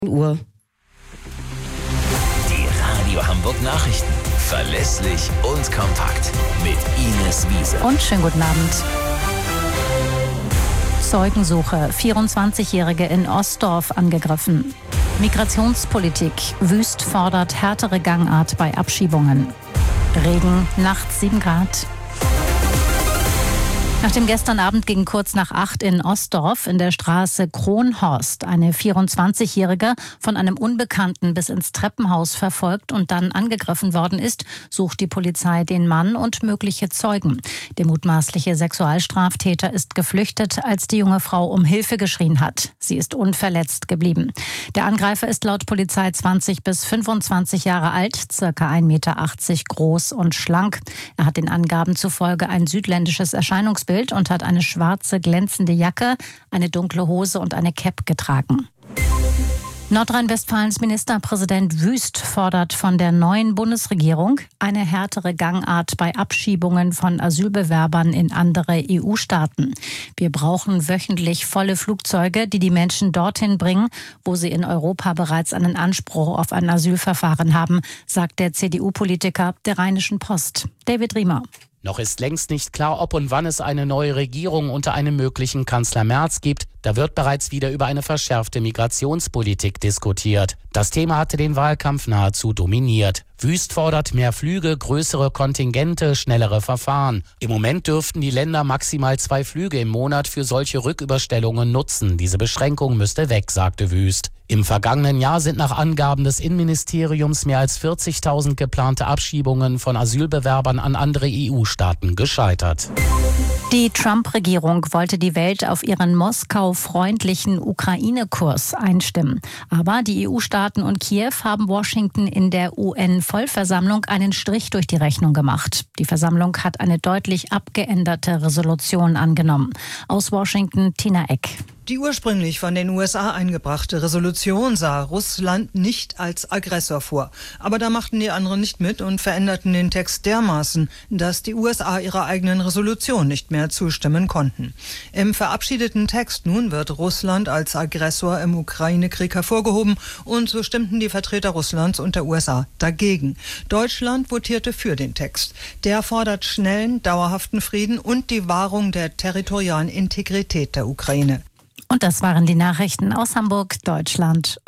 Uhr. Die Radio Hamburg Nachrichten. Verlässlich und kompakt. Mit Ines Wiese. Und schönen guten Abend. Zeugensuche. 24-Jährige in Ostdorf angegriffen. Migrationspolitik. Wüst fordert härtere Gangart bei Abschiebungen. Regen, nachts 7 Grad. Nachdem gestern Abend gegen kurz nach 8 in Ostdorf in der Straße Kronhorst eine 24-Jährige von einem Unbekannten bis ins Treppenhaus verfolgt und dann angegriffen worden ist, sucht die Polizei den Mann und mögliche Zeugen. Der mutmaßliche Sexualstraftäter ist geflüchtet, als die junge Frau um Hilfe geschrien hat. Sie ist unverletzt geblieben. Der Angreifer ist laut Polizei 20 bis 25 Jahre alt, circa 1,80 Meter groß und schlank. Er hat den Angaben zufolge ein südländisches Erscheinungsbild und hat eine schwarze, glänzende Jacke, eine dunkle Hose und eine Cap getragen. Nordrhein-Westfalens Ministerpräsident Wüst fordert von der neuen Bundesregierung eine härtere Gangart bei Abschiebungen von Asylbewerbern in andere EU-Staaten. Wir brauchen wöchentlich volle Flugzeuge, die die Menschen dorthin bringen, wo sie in Europa bereits einen Anspruch auf ein Asylverfahren haben, sagt der CDU-Politiker der Rheinischen Post. David Riemer. Noch ist längst nicht klar, ob und wann es eine neue Regierung unter einem möglichen Kanzler Merz gibt. Da wird bereits wieder über eine verschärfte Migrationspolitik diskutiert. Das Thema hatte den Wahlkampf nahezu dominiert. Wüst fordert mehr Flüge, größere Kontingente, schnellere Verfahren. Im Moment dürften die Länder maximal 2 Flüge im Monat für solche Rücküberstellungen nutzen. Diese Beschränkung müsste weg, sagte Wüst. Im vergangenen Jahr sind nach Angaben des Innenministeriums mehr als 40.000 geplante Abschiebungen von Asylbewerbern an andere EU-Staaten gescheitert. Die Trump-Regierung wollte die Welt auf ihren Moskau-freundlichen Ukraine-Kurs einstimmen. Aber die EU-Staaten und Kiew haben Washington in der UN-Vollversammlung einen Strich durch die Rechnung gemacht. Die Versammlung hat eine deutlich abgeänderte Resolution angenommen. Aus Washington, Tina Eck. Die ursprünglich von den USA eingebrachte Resolution sah Russland nicht als Aggressor vor. Aber da machten die anderen nicht mit und veränderten den Text dermaßen, dass die USA ihrer eigenen Resolution nicht mehr zustimmen konnten. Im verabschiedeten Text nun wird Russland als Aggressor im Ukraine-Krieg hervorgehoben und so stimmten die Vertreter Russlands und der USA dagegen. Deutschland votierte für den Text. Der fordert schnellen, dauerhaften Frieden und die Wahrung der territorialen Integrität der Ukraine. Und das waren die Nachrichten aus Hamburg, Deutschland.